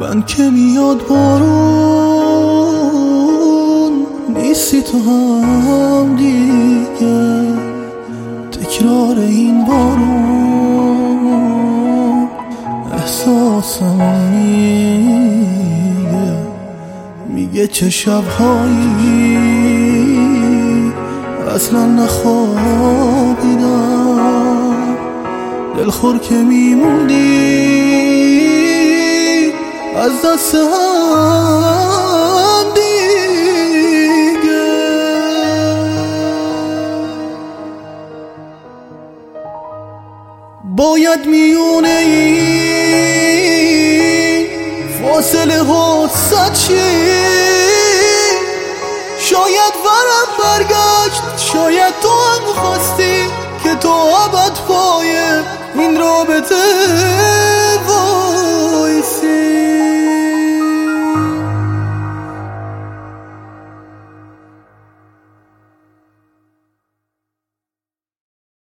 من که میاد بارون نیستی تو هم دیگه، تکرار این بارون احساسم میگه چه شبهایی اصلا نخوابیدم، دلخور که میموندی از دست هم دیگه. باید میونه این فاصله ها صد چی، شاید ورم برگشت، شاید تو هم خواستی که تو ابد پای این رابطه وایسی.